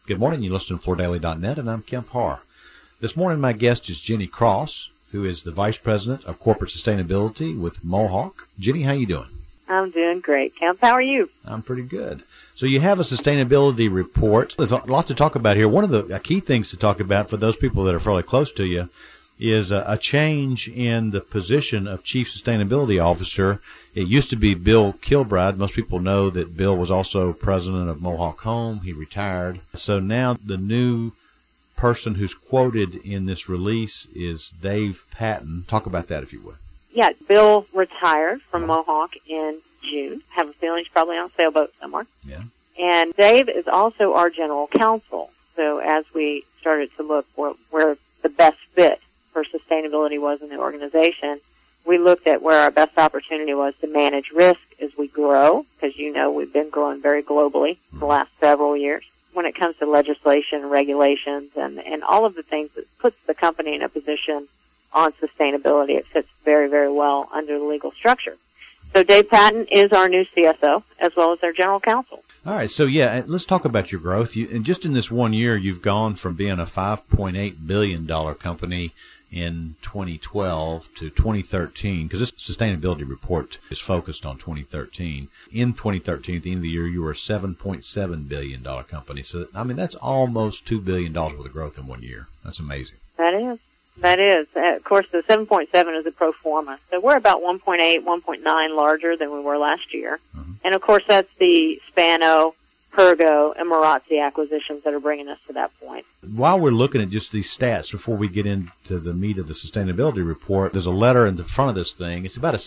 Good morning. You listen to FloorDaily.net, and I'm Kemp Harr. This morning, my guest is Jenny Cross, who is the Vice President of Corporate Sustainability with Mohawk. Jenny, how you doing? I'm doing great, Kemp. How are you? I'm pretty good. So you have a sustainability report. There's a lot to talk about here. One of the key things to talk about for those people that are fairly close to you is a change in the position of Chief Sustainability Officer. It used to be Bill Kilbride. Most people know that Bill was also president of Mohawk Home. He retired. So now the new person who's quoted in this release is Dave Patton. Talk about that, if you would. Yeah, Bill retired from Mohawk in June. I have a feeling he's probably on a sailboat somewhere. Yeah. And Dave is also our general counsel. So as we started to look where the best fit for sustainability was in the organization, we looked at where our best opportunity was to manage risk as we grow, because you know we've been growing very globally the last several years. When it comes to legislation and regulations and all of the things that puts the company in a position on sustainability, it fits very, very well under the legal structure. So Dave Patton is our new CSO as well as our general counsel. All right, so yeah, let's talk about your growth. And just in this 1 year, you've gone from being a $5.8 billion company in 2012 to 2013, because this sustainability report is focused on 2013. In 2013, at the end of the year, you were a $7.7 billion company. So, I mean, that's almost $2 billion worth of growth in 1 year. That's amazing. That is. Of course, the 7.7 is a pro forma. So we're about 1.8, 1.9 larger than we were last year. Mm-hmm. And, of course, that's the Spano, Pergo, and Marazzi acquisitions that are bringing us to that point. While we're looking at just these stats, before we get into the meat of the sustainability report, there's a letter in the front of this thing. It's about a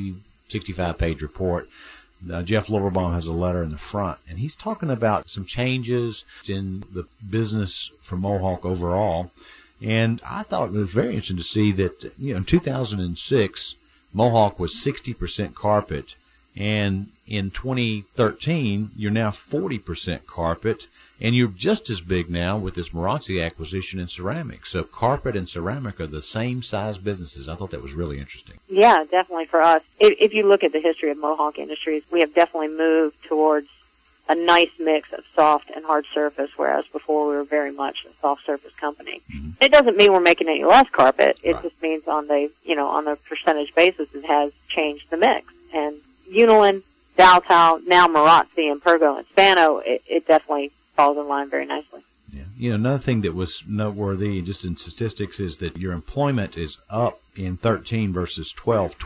65-page report. Jeff Lorberbaum has a letter in the front, and he's talking about some changes in the business for Mohawk overall. And I thought it was very interesting to see that, in 2006, Mohawk was 60% carpet, and in 2013, you're now 40% carpet, and you're just as big now with this Marazzi acquisition in ceramics. So carpet and ceramic are the same size businesses. I thought that was really interesting. Yeah, definitely for us. If you look at the history of Mohawk Industries, we have definitely moved towards a nice mix of soft and hard surface, whereas before we were very much a soft surface company. Mm-hmm. It doesn't mean we're making any less carpet. It just means on the percentage basis, it has changed the mix. And Unilin, Daltile, now Marazzi and Pergo and Spano, it definitely falls in line very nicely. Yeah. Another thing that was noteworthy just in statistics is that your employment is up in 13 versus 12,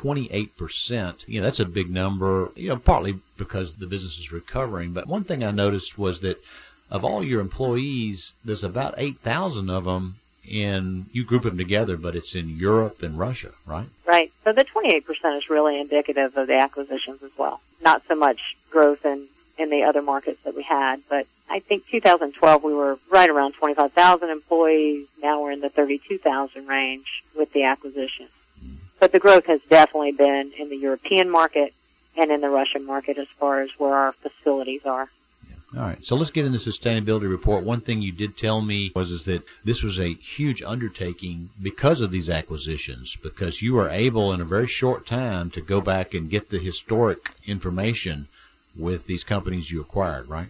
28%. That's a big number, partly because the business is recovering. But one thing I noticed was that of all your employees, there's about 8,000 of them you group them together, but it's in Europe and Russia, right? Right. So the 28% is really indicative of the acquisitions as well. Not so much growth in the other markets that we had, but I think 2012 we were right around 25,000 employees. Now we're in the 32,000 range with the acquisition. Mm. But the growth has definitely been in the European market and in the Russian market as far as where our facilities are. All right, so let's get into the sustainability report. One thing you did tell me was that this was a huge undertaking because of these acquisitions, because you were able in a very short time to go back and get the historic information with these companies you acquired, right?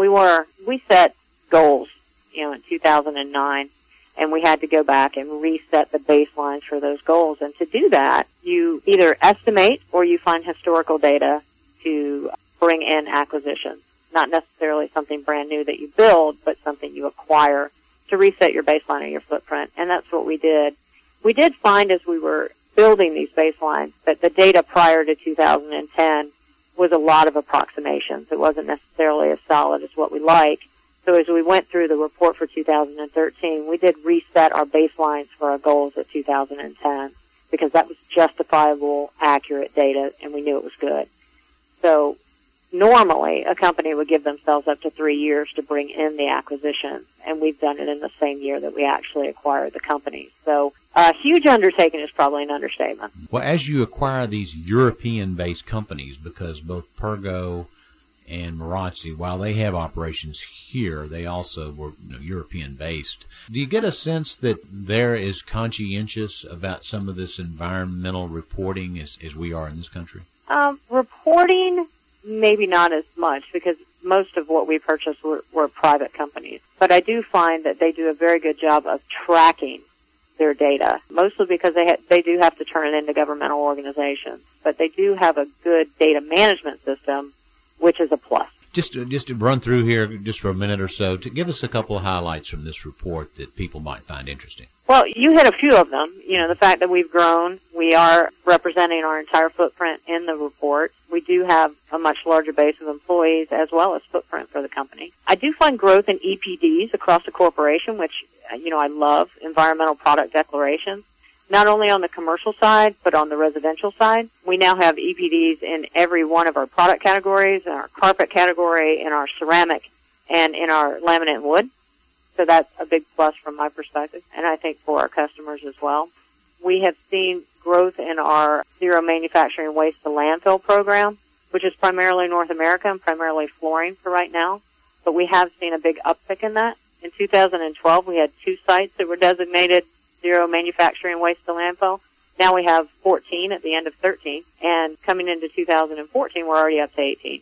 We set goals, in 2009, and we had to go back and reset the baselines for those goals. And to do that, you either estimate or you find historical data to bring in acquisitions. Not necessarily something brand new that you build, but something you acquire to reset your baseline or your footprint. And that's what we did. We did find as we were building these baselines that the data prior to 2010 was a lot of approximations. It wasn't necessarily as solid as what we like. So as we went through the report for 2013, we did reset our baselines for our goals at 2010 because that was justifiable, accurate data, and we knew it was good. So normally, a company would give themselves up to 3 years to bring in the acquisition, and we've done it in the same year that we actually acquired the company. So a huge undertaking is probably an understatement. Well, as you acquire these European-based companies, because both Pergo and Marazzi, while they have operations here, they also were European-based. Do you get a sense that they're as conscientious about some of this environmental reporting as we are in this country? Reporting, maybe not as much, because most of what we purchased were private companies. But I do find that they do a very good job of tracking their data, mostly because they do have to turn it into governmental organizations. But they do have a good data management system, which is a plus. Just to run through here just for a minute or so, to give us a couple of highlights from this report that people might find interesting. Well, you hit a few of them. You know, the fact that we've grown, we are representing our entire footprint in the report. We do have a much larger base of employees as well as footprint for the company. I do find growth in EPDs across the corporation, which, I love, environmental product declarations. Not only on the commercial side, but on the residential side. We now have EPDs in every one of our product categories, in our carpet category, in our ceramic, and in our laminate and wood. So that's a big plus from my perspective, and I think for our customers as well. We have seen growth in our zero manufacturing waste to landfill program, which is primarily North America and primarily flooring for right now. But we have seen a big uptick in that. In 2012, we had 2 sites that were designated zero manufacturing waste to landfill. Now we have 14 at the end of 13, and coming into 2014, we're already up to 18.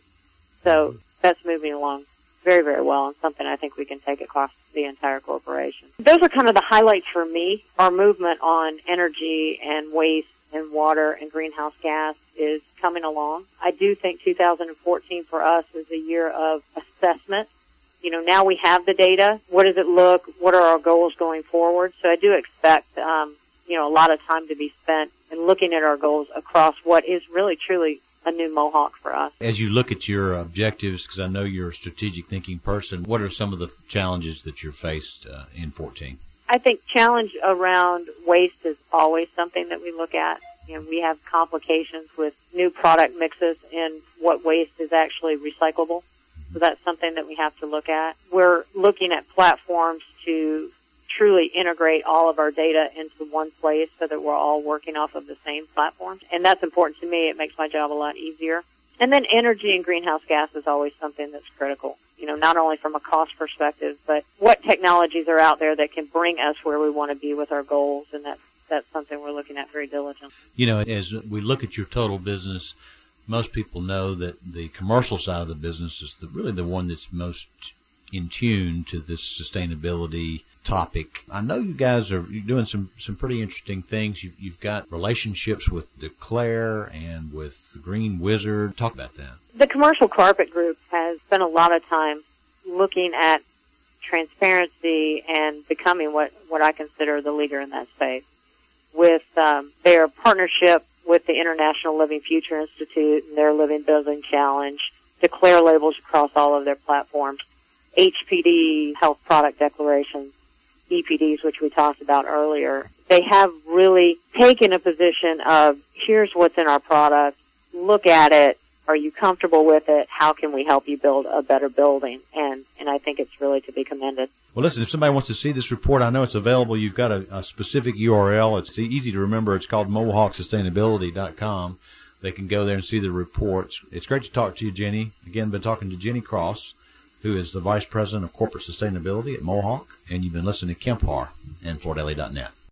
So that's moving along very, very well, and something I think we can take across the entire corporation. Those are kind of the highlights for me. Our movement on energy and waste and water and greenhouse gas is coming along. I do think 2014 for us is a year of assessment. Now we have the data. What does it look? What are our goals going forward? So I do expect, a lot of time to be spent in looking at our goals across what is really, truly a new Mohawk for us. As you look at your objectives, because I know you're a strategic thinking person, what are some of the challenges that you're faced in 14? I think challenge around waste is always something that we look at. We have complications with new product mixes and what waste is actually recyclable. So that's something that we have to look at. We're looking at platforms to truly integrate all of our data into one place so that we're all working off of the same platform. And that's important to me. It makes my job a lot easier. And then energy and greenhouse gas is always something that's critical, not only from a cost perspective, but what technologies are out there that can bring us where we want to be with our goals. And that's something we're looking at very diligently. As we look at your total business, most people know that the commercial side of the business is really the one that's most in tune to this sustainability topic. I know you guys are doing some pretty interesting things. You've got relationships with Declare and with the Green Wizard. Talk about that. The commercial carpet group has spent a lot of time looking at transparency and becoming what I consider the leader in that space. With their partnership with the International Living Future Institute and their Living Building Challenge, Declare labels across all of their platforms, HPD, health product declarations, EPDs, which we talked about earlier. They have really taken a position of, here's what's in our product, look at it, are you comfortable with it, how can we help you build a better building? And I think it's really to be commended. Well, listen, if somebody wants to see this report, I know it's available. You've got a specific URL. It's easy to remember. It's called MohawkSustainability.com. They can go there and see the reports. It's great to talk to you, Jenny. Again, been talking to Jenny Cross, who is the Vice President of Corporate Sustainability at Mohawk, and you've been listening to Kemp Harr and FloorDaily.net.